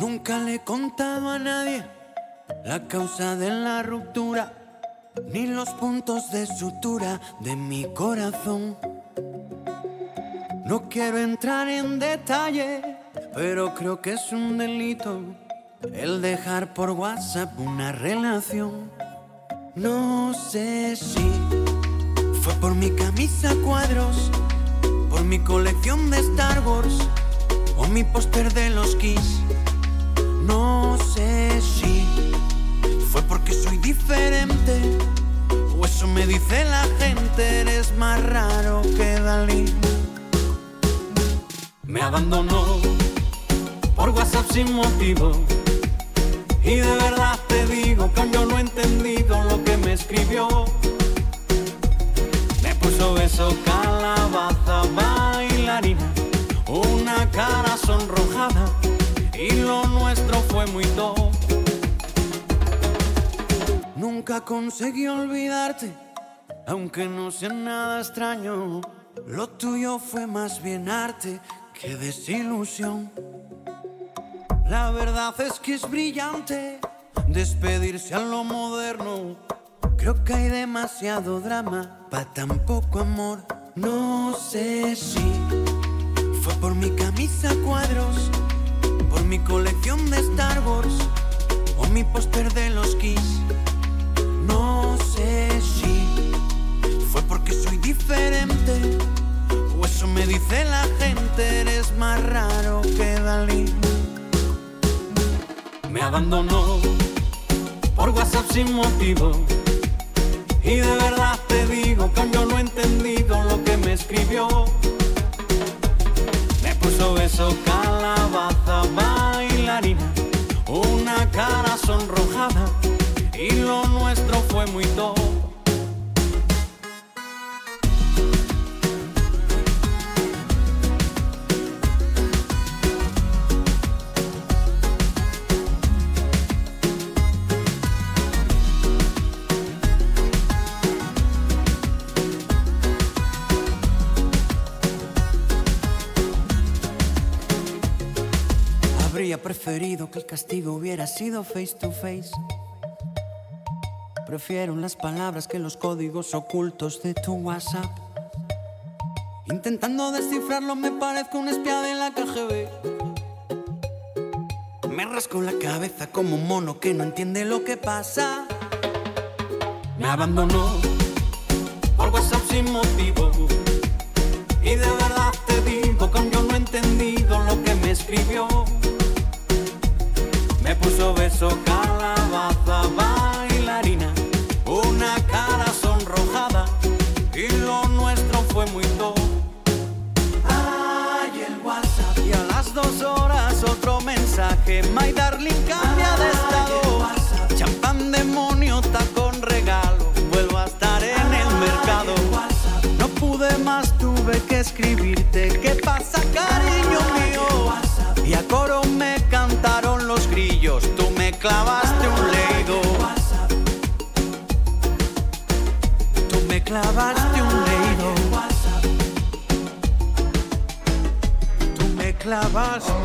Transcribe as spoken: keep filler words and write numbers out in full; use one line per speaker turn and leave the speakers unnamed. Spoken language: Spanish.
Nunca le he contado a nadie la causa de la ruptura, ni los puntos de sutura de mi corazón. No quiero entrar en detalle, pero creo que es un delito el dejar por WhatsApp una relación. No sé si fue por mi camisa a cuadros, por mi colección de Star Wars o mi póster de los Kiss. No sé si fue porque soy diferente o eso me dice la gente. Eres más raro que Dalí. Me abandonó por WhatsApp sin motivo, y de verdad te digo que yo no he entendido lo que me escribió. Me puso beso, calabaza, bailarina, una cara sonrojada, y lo nuestro fue muy top. Nunca conseguí olvidarte, aunque no sea nada extraño. Lo tuyo fue más bien arte que desilusión. La verdad es que es brillante despedirse a lo moderno. Creo que hay demasiado drama pa' tan poco amor. No sé si fue por mi camisa a cuadros, por mi colección de Star Wars o mi póster de los Kiss. No sé si fue porque soy diferente o eso me dice la gente. Eres más raro que Dalí. Me abandonó por WhatsApp sin motivo, y de verdad te digo que yo no he entendido lo que me escribió. Me puso beso, calabaza, bailarina, una cara sonrojada, y lo nuestro fue muy top. Habría preferido que el castigo hubiera sido face to face. Prefiero las palabras que los códigos ocultos de tu WhatsApp. Intentando descifrarlo me parezco un espía de la K G B. Me rasco la cabeza como un mono que no entiende lo que pasa. Me abandonó por WhatsApp sin motivo, y de verdad te digo que yo no he entendido lo que me escribió. Me puso beso, calabaza, bailarina, una cara sonrojada, y lo nuestro fue muy top. Ay, el WhatsApp. Y a las dos horas otro mensaje. My darling, cambia de estado. Champán, demonio, tacón, regalo. Vuelvo a estar en el mercado. No pude más, tuve que escribirte. ¿Qué pasa, cariño mío? Y a coro me cantaron los grillos. Tú me clavaste un leido. Tú me clavaste un leido. Tú me clavaste